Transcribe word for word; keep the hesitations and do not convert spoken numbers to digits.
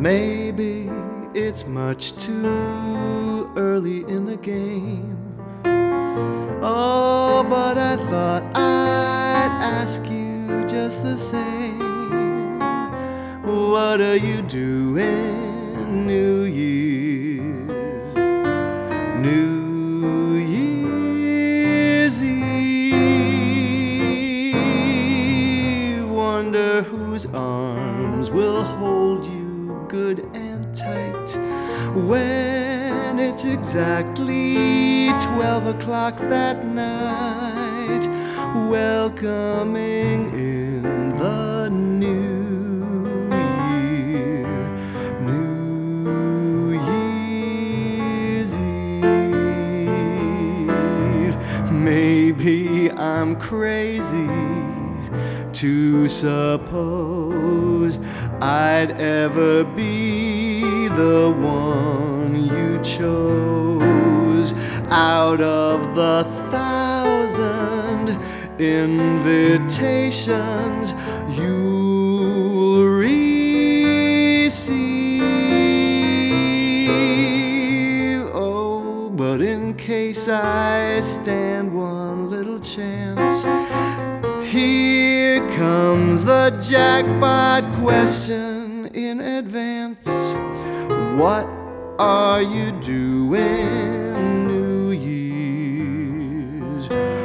Maybe it's much too early in the game. Oh, but I thought I'd ask you just the same. What are you doing New Year's? New Year's Eve. Wonder whose arms will hold you good and tight when it's exactly twelve o'clock that night, welcoming in the new year, New Year's Eve. Maybe I'm crazy to suppose I'd ever be the one you chose out of the thousand invitations you'll receive. Oh, but in case I stand one little chance, here comes the jackpot question in advance. What are you doing New Year's?